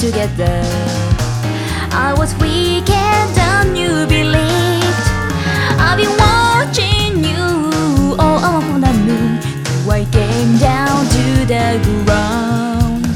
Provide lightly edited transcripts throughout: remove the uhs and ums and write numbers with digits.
together. I was weak and done, you believed. I've been watching you all on the moon till I came down to the ground.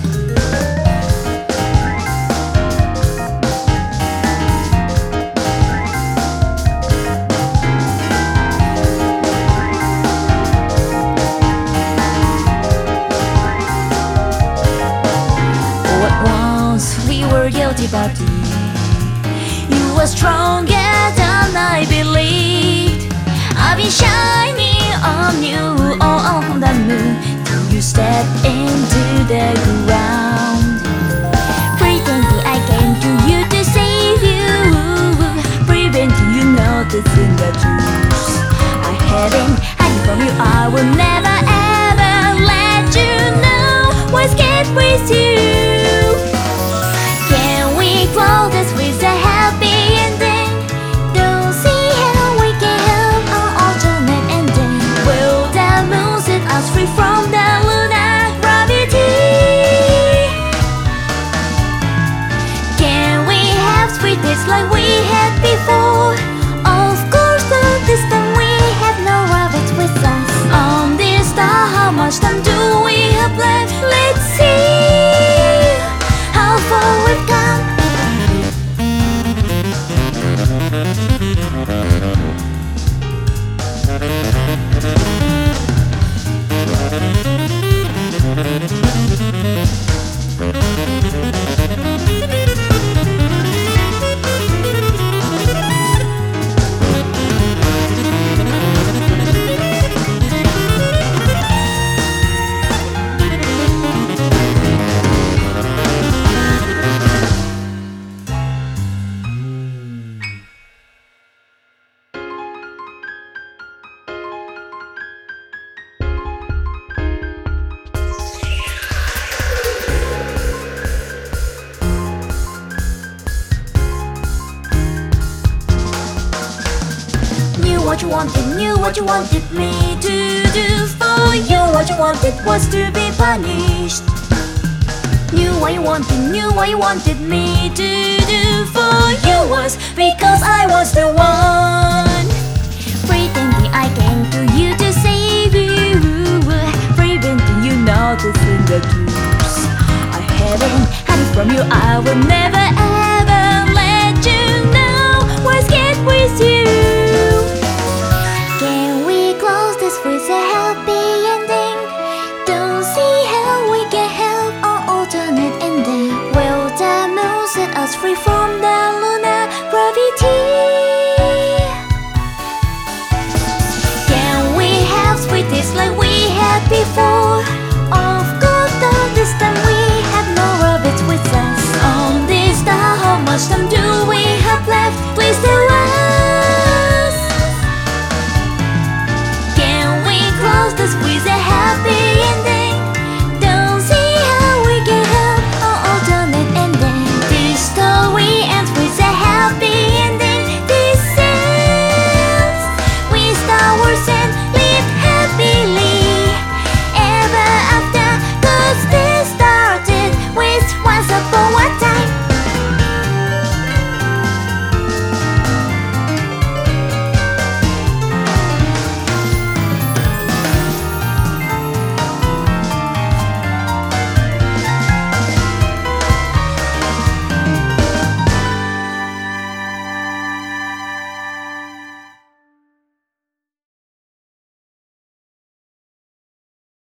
We were guilty, but you were stronger than I believed. I've been shining on you all on the moon till you stepped into the ground. Pretending I came to you to save you, preventing you noticing the truth. I haven't hiding from you, I will never ever let you know what's kept with you. Close this with a happy ending. Don't see how we can help our alternate ending. Will the moon set us free from the lunar gravity? Can we have sweet days like we had before? Of course, the distant we have no rabbits with us. On this star, how much time do we have left? Let's see how far we've come. What you wanted, knew what you wanted me to do for you. What you wanted was to be punished. Knew what you wanted me to do for you was because I was the one. Pretending I came to you to save you, preventing you noticing the truth. I haven't hid it from you, I will never